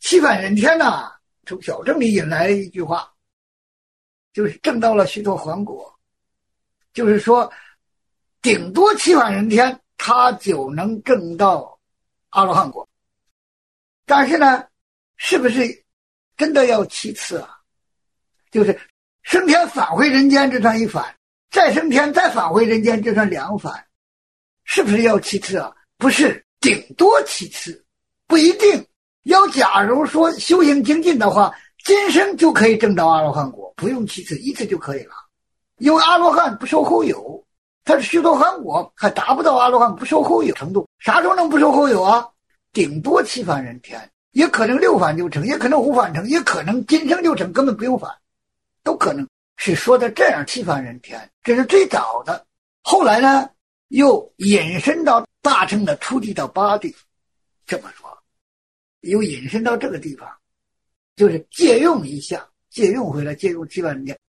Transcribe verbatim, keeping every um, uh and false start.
七返人天呐、啊，从小正里引来的一句话，就是证到了须陀洹果，就是说顶多七返人天他就能证到阿罗汉果。但是呢，是不是真的要七次啊？就是升天返回人间，这算一返，再升天再返回人间，这算两返，是不是要七次啊？不是，顶多七次，不一定。要假如说修行精进的话，今生就可以证到阿罗汉果，不用七次，一次就可以了。因为阿罗汉不受后有，他是须陀洹果，还达不到阿罗汉不受后有程度。啥时候能不受后有啊？顶多七返人天，也可能六返就成，也可能五返成，也可能今生就成，根本不用返，都可能。是说的这样七返人天，这是最早的。后来呢，又引申到大乘的初地到八地，这么说，又引申到这个地方，就是借用一下，借用回来，借用七返人天，